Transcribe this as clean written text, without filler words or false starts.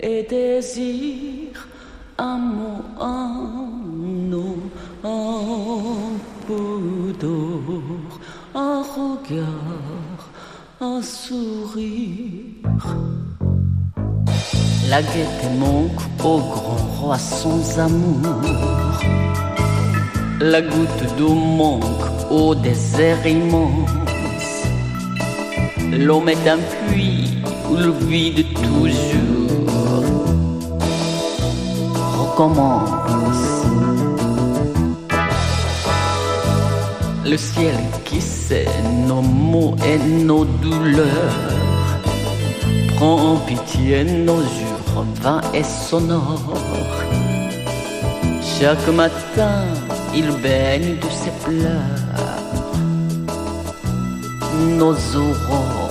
et désir amour un peu d'or, un regard, un sourire. La gaieté manque au grand roi sans amour. La goutte d'eau manque au désert immense. L'homme est un puits où le vide toujours recommence. Le ciel qui sait nos maux et nos douleurs prend en pitié nos jours vains et sonores. Chaque matin, il baigne de ses pleurs nos aurores.